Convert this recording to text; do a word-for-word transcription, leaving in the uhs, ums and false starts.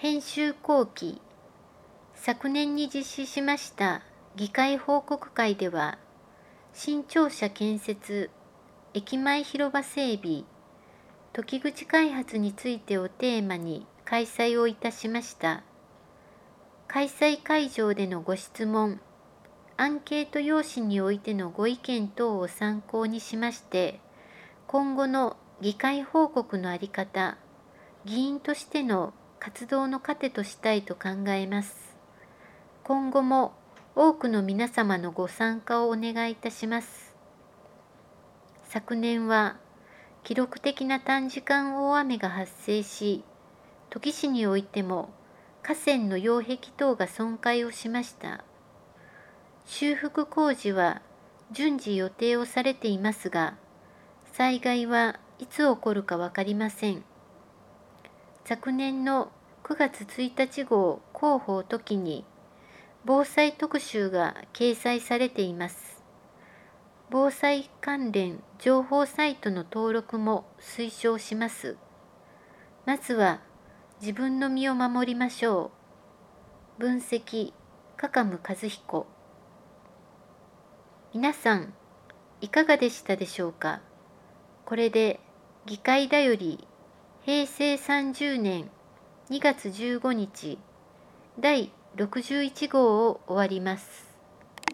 編集後期。昨年に実施しました議会報告会では、新庁舎建設、駅前広場整備、時口開発についてをテーマに開催をいたしました。開催会場でのご質問、アンケート用紙においてのご意見等を参考にしまして、今後の議会報告のあり方、議員としての活動の糧としたいと考えます。今後も多くの皆様のご参加をお願いいたします。昨年は記録的な短時間大雨が発生し、土岐市においても河川の擁壁等が損壊をしました。修復工事は順次予定をされていますが、災害はいつ起こるか分かりません。昨年のくがつついたち号広報時期に防災特集が掲載されています。防災関連情報サイトの登録も推奨します。まずは自分の身を守りましょう。分析、加賀和彦。皆さん、いかがでしたでしょうか。これで議会だよりへいせいさんじゅうねんにがつじゅうごにちだいろくじゅういち号を終わります。